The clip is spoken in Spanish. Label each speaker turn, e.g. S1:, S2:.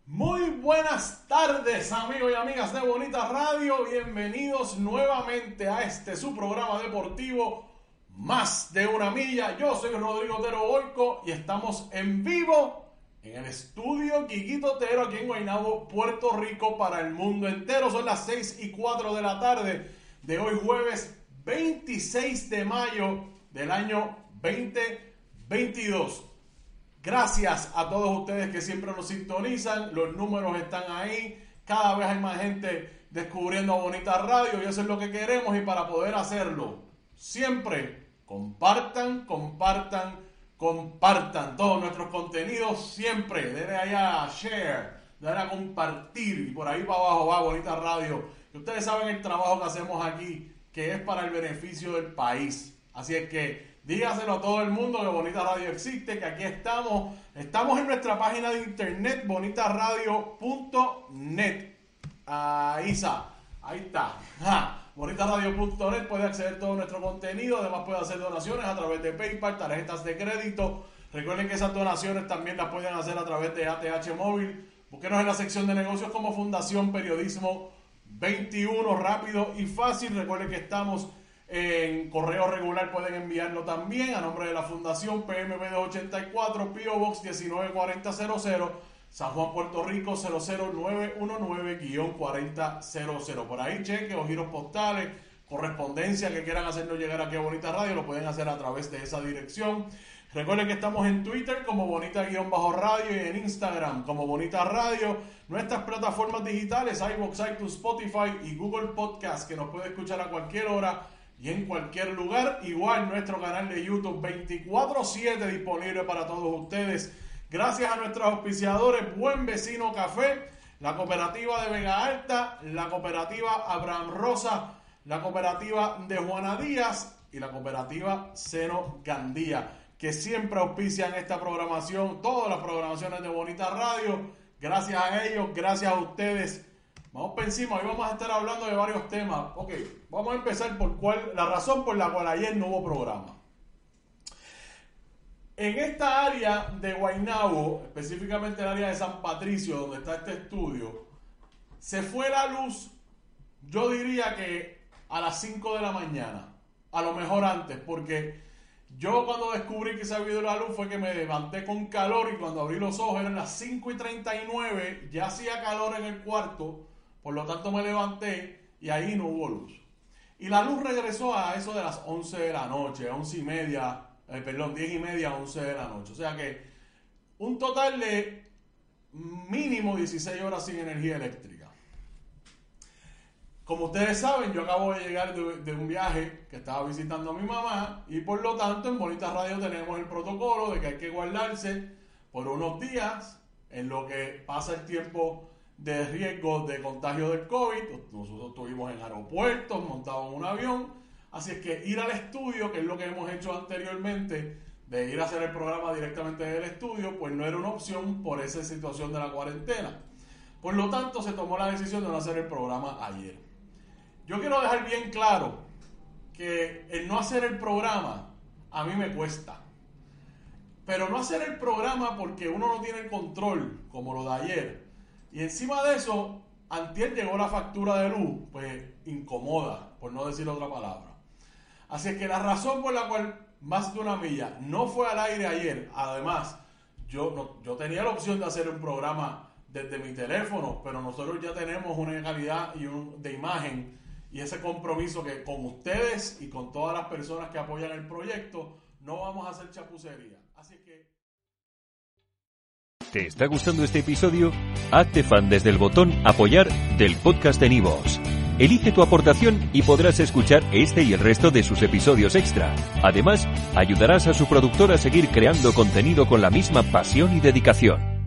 S1: Muy buenas tardes, amigos y amigas de Bonita Radio. Bienvenidos nuevamente a su programa deportivo Más de una Milla. Yo soy Rodrigo Otero Boico y estamos en vivo en el estudio Quiquito Otero aquí en Guaynabo, Puerto Rico, para el mundo entero. Son las 6:04 de la tarde de hoy, jueves 26 de mayo del año 2022. Gracias a todos ustedes que siempre nos sintonizan. Los números están ahí. Cada vez hay más gente descubriendo a Bonita Radio y eso es lo que queremos. Y para poder hacerlo, siempre compartan todos nuestros contenidos. Siempre denle ahí a share, denle a compartir. Y por ahí para abajo va Bonita Radio. Y ustedes saben el trabajo que hacemos aquí, que es para el beneficio del país. Así es que dígaselo a todo el mundo que Bonita Radio existe, que aquí estamos. Estamos en nuestra página de internet, bonitaradio.net. Ahí está. Bonitaradio.net, puede acceder a todo nuestro contenido. Además puede hacer donaciones a través de PayPal, tarjetas de crédito. Recuerden que esas donaciones también las pueden hacer a través de ATH Móvil. Búsquenos en la sección de negocios como Fundación Periodismo 21, rápido y fácil. Recuerden que estamos en correo regular, pueden enviarlo también a nombre de la Fundación PMB 284, P.O. Box 194000, San Juan, Puerto Rico 00919-4000. Por ahí cheques o giros postales, correspondencia que quieran hacernos llegar aquí a Bonita Radio, lo pueden hacer a través de esa dirección. Recuerden que estamos en Twitter como Bonita-Radio y en Instagram como Bonita Radio. Nuestras plataformas digitales, iVoox, iTunes, Spotify y Google Podcast, que nos puede escuchar a cualquier hora y en cualquier lugar. Igual nuestro canal de YouTube 24/7 disponible para todos ustedes. Gracias a nuestros auspiciadores: Buen Vecino Café, la cooperativa de Vega Alta, la cooperativa Abraham Rosa, la cooperativa de Juana Díaz y la cooperativa Seno Gandía, que siempre auspician esta programación, todas las programaciones de Bonita Radio. Gracias a ellos, gracias a ustedes. Vamos por encima, hoy vamos a estar hablando de varios temas. Ok, vamos a empezar por la razón por la cual ayer no hubo programa. En esta área de Guaynabo, específicamente el área de San Patricio, donde está este estudio, se fue la luz, yo diría que a las 5 de la mañana, a lo mejor antes, porque yo cuando descubrí que se había ido la luz fue que me levanté con calor y cuando abrí los ojos eran las 5:39, ya hacía calor en el cuarto. Por lo tanto me levanté y ahí no hubo luz. Y la luz regresó a eso de las 11 de la noche, 10:30, 11 de la noche. O sea que un total de mínimo 16 horas sin energía eléctrica. Como ustedes saben, yo acabo de llegar de un viaje que estaba visitando a mi mamá y por lo tanto en Bonita Radio tenemos el protocolo de que hay que guardarse por unos días en lo que pasa el tiempo de riesgo de contagio del COVID. Nosotros estuvimos en aeropuertos, montados en un avión, así es que ir al estudio, que es lo que hemos hecho anteriormente, de ir a hacer el programa directamente del estudio, pues no era una opción por esa situación de la cuarentena. Por lo tanto, se tomó la decisión de no hacer el programa ayer. Yo quiero dejar bien claro que el no hacer el programa a mí me cuesta. Pero no hacer el programa porque uno no tiene el control, como lo de ayer. Y encima de eso, antier llegó la factura de luz, pues incomoda, por no decir otra palabra. Así es que la razón por la cual Más de una Milla no fue al aire ayer, además, yo tenía la opción de hacer un programa desde mi teléfono, pero nosotros ya tenemos una calidad de imagen y ese compromiso que con ustedes y con todas las personas que apoyan el proyecto, no vamos a hacer chapucería. Así que...
S2: ¿Te está gustando este episodio? Hazte fan desde el botón Apoyar del podcast de Nivos. Elige tu aportación y podrás escuchar este y el resto de sus episodios extra. Además, ayudarás a su productor a seguir creando contenido con la misma pasión y dedicación.